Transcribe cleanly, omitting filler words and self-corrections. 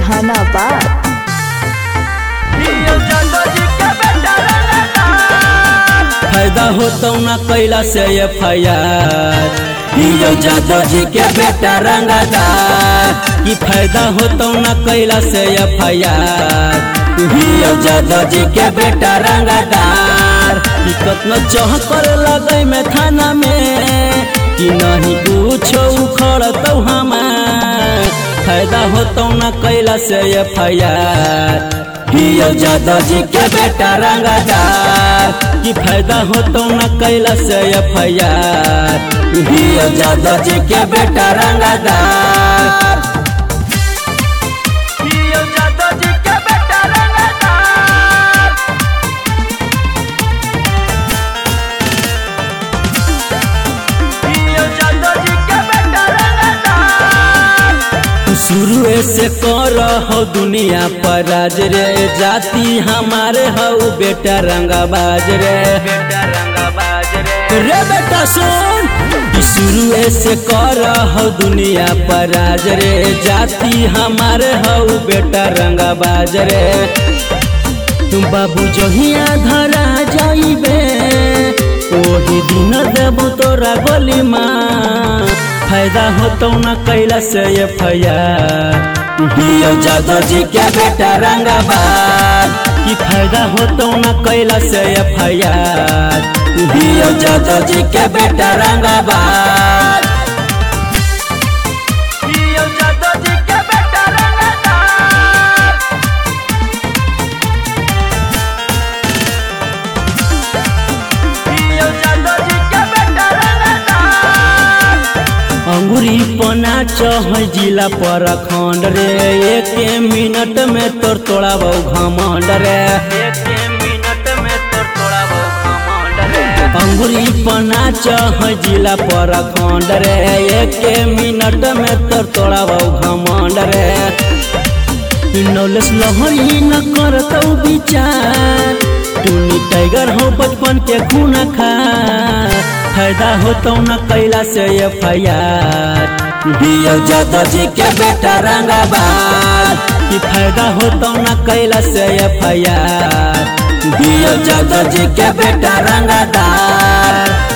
जहानाबाद। फायदा होता ना कैला से FIR हियो जादव जी के बेटा रंगदार की फायदा होता ना कैला से FIR हियो जादव जी के बेटा रंगदार की कतना चह कर लगे में थाना में कि नहीं कुछ उखड़त हमार फायदा होता ना कैला से FIR हियो जादव जी के बेटा रंगदार की फायदा होता ना कैला से FIR हियो जादव जी के बेटा रंगदार। हियो जादव जी के बेटा रंगदार। हियो जादव जी के बेटा रंगदार। शुरू से कर हो दुनिया पर राज रे जाति हमारे हो बेटा रंगाबाज रे बेटा रंगाबाज रे बेटा सुन शुरू से कर हो दुनिया पर राज रे जाति हमारे हो बेटा रंगाबाज रे तुम बाबू जहिया धरा जाइबे ओही दिन देबो तोरा गोली माँ फायदा होता ना कैला से FIR हियो जादव जी के बेटा रंगाबाद की फायदा होता ना कैला से FIR हियो जादव जी के बेटा रंगाबाद। हियो जादव जी के बेटा रंगाबाद। हियो जादव जी के बेटा रंगाबाद। अंगूरी पना चह जिला पर खंड रे एक मिनट में तोर तोड़ाबो घमंड रे एक मिनट में तोर तोड़ाबो घमंड रे अंगूरी पना चह जिला पर खंड रे एक मिनट में तोर तोड़ाबो घमंड रे नॉलेज लहरी न करतौ विचार टूनी टाइगर हो बचपन के खून खा फायदा होता ना कैला से FIR हियो जादव जी के बेटा रंगाबाद की फायदा होता ना कैला से FIR हियो जादव जी के बेटा रंगदार।